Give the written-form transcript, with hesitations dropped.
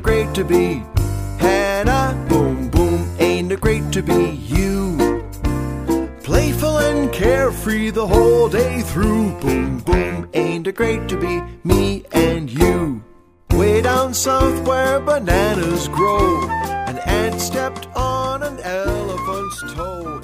it great to be Hannah? Boom, boom, ain't it great to be you? Playful and carefree the whole day through. Boom, boom, ain't it great to be me and you? Way down south where bananas grow, an ant stepped on an elephant's toe.